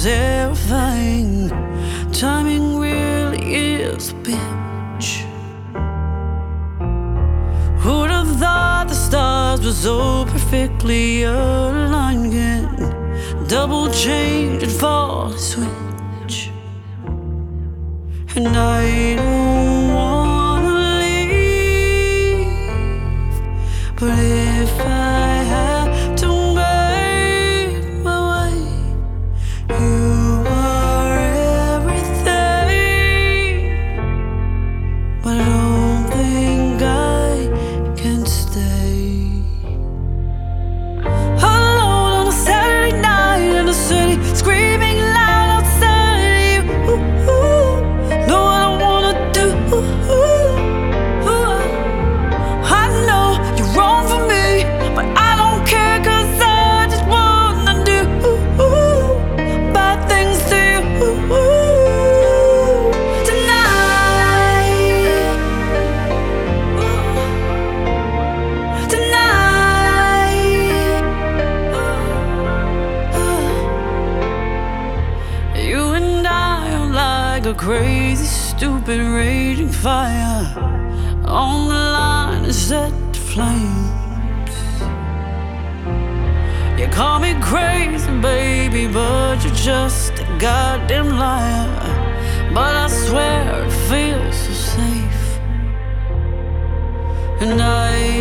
terrifying. Timing really is a bitch. Who'd have thought the stars were so perfectly aligned again? Double change and fall switch. And I don't wanna leave, but if I have to make my way, you are everything. But I don't think I can stay alone on a Saturday night in the city, screaming loud outside of you. Know what I wanna do. I know you're wrong for me, but I don't care, 'cause I just wanna do bad things to you tonight. Tonight. You and I are like a crazy, stupid, raging fire on the line and set to flames. You call me crazy, baby, but you're just a goddamn liar. But I swear it feels so safe. And I